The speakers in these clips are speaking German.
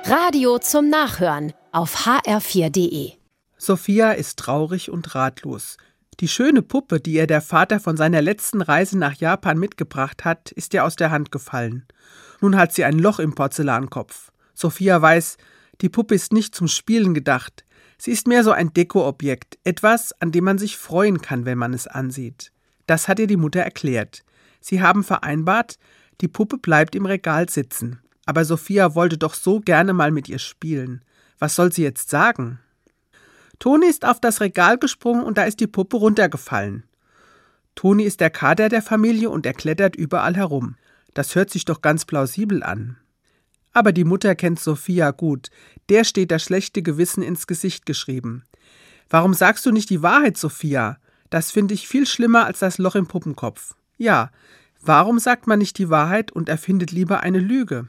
Radio zum Nachhören auf hr4.de. Sophia ist traurig und ratlos. Die schöne Puppe, die ihr der Vater von seiner letzten Reise nach Japan mitgebracht hat, ist ihr aus der Hand gefallen. Nun hat sie ein Loch im Porzellankopf. Sophia weiß, die Puppe ist nicht zum Spielen gedacht. Sie ist mehr so ein Dekoobjekt, etwas, an dem man sich freuen kann, wenn man es ansieht. Das hat ihr die Mutter erklärt. Sie haben vereinbart, die Puppe bleibt im Regal sitzen. Aber Sophia wollte doch so gerne mal mit ihr spielen. Was soll sie jetzt sagen? Toni ist auf das Regal gesprungen und da ist die Puppe runtergefallen. Toni ist der Kater der Familie und er klettert überall herum. Das hört sich doch ganz plausibel an. Aber die Mutter kennt Sophia gut. Der steht das schlechte Gewissen ins Gesicht geschrieben. Warum sagst du nicht die Wahrheit, Sophia? Das finde ich viel schlimmer als das Loch im Puppenkopf. Ja, warum sagt man nicht die Wahrheit und erfindet lieber eine Lüge?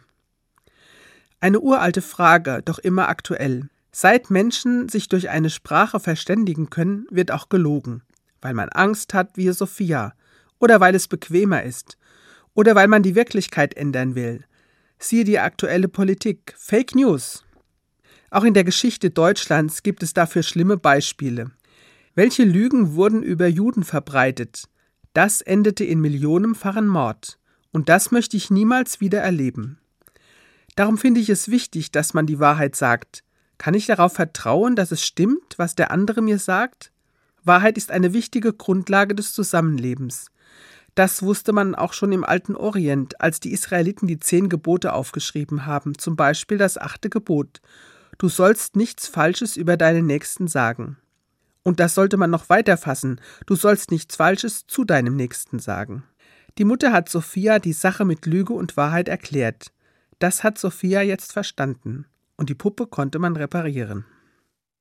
Eine uralte Frage, doch immer aktuell. Seit Menschen sich durch eine Sprache verständigen können, wird auch gelogen. Weil man Angst hat, wie Sophia. Oder weil es bequemer ist. Oder weil man die Wirklichkeit ändern will. Siehe die aktuelle Politik. Fake News. Auch in der Geschichte Deutschlands gibt es dafür schlimme Beispiele. Welche Lügen wurden über Juden verbreitet? Das endete in millionenfachen Mord. Und das möchte ich niemals wieder erleben. Darum finde ich es wichtig, dass man die Wahrheit sagt. Kann ich darauf vertrauen, dass es stimmt, was der andere mir sagt? Wahrheit ist eine wichtige Grundlage des Zusammenlebens. Das wusste man auch schon im alten Orient, als die Israeliten die 10 Gebote aufgeschrieben haben, zum Beispiel das 8. Gebot. Du sollst nichts Falsches über deinen Nächsten sagen. Und das sollte man noch weiter fassen. Du sollst nichts Falsches zu deinem Nächsten sagen. Die Mutter hat Sophia die Sache mit Lüge und Wahrheit erklärt. Das hat Sophia jetzt verstanden. Und die Puppe konnte man reparieren.